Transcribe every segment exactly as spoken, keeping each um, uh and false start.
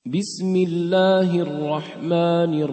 بسم الله الرحمن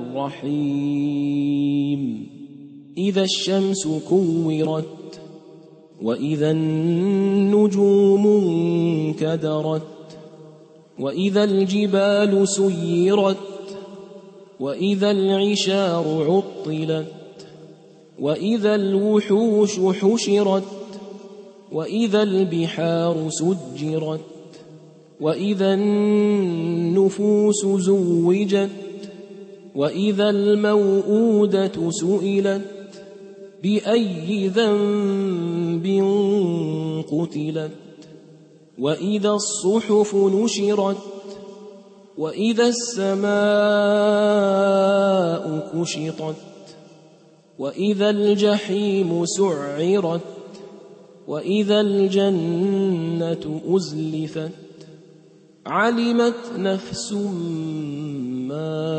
الرحيم إذا الشمس كورت وإذا النجوم انكدرت وإذا الجبال سيرت وإذا العشار عطلت وإذا الوحوش حشرت وإذا البحار سجرت وإذا النفوس زوجت وإذا الموءودة سئلت بأي ذنب قتلت وإذا الصحف نشرت وإذا السماء كشطت وإذا الجحيم سعرت وإذا الجنة أزلفت علمت نفس ما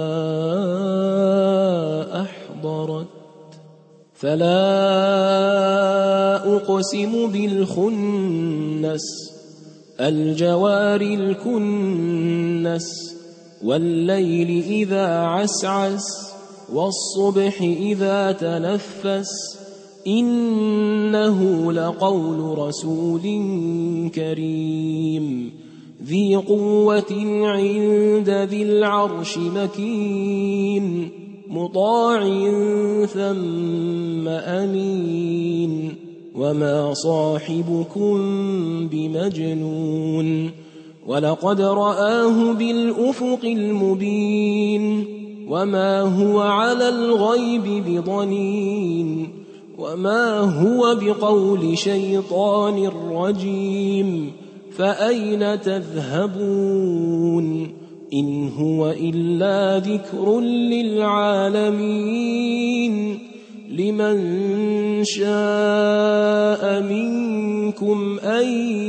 أحضرت فلا أقسم بالخنس الجوار الكنس والليل إذا عسعس والصبح إذا تنفس إنه لقول رسول كريم ذي قوة عند ذي العرش مكين مطاع ثم أمين وما صاحبكم بمجنون ولقد رآه بالأفق المبين وما هو على الغيب بضنين وما هو بقول شيطان رجيم فأين تذهبون إن هو إلا ذكر للعالمين لمن شاء منكم أن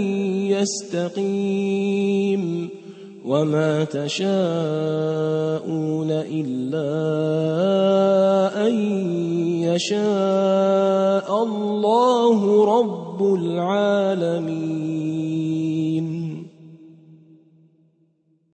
يستقيم وما تشاءون إلا أن يشاء الله رب العالمين.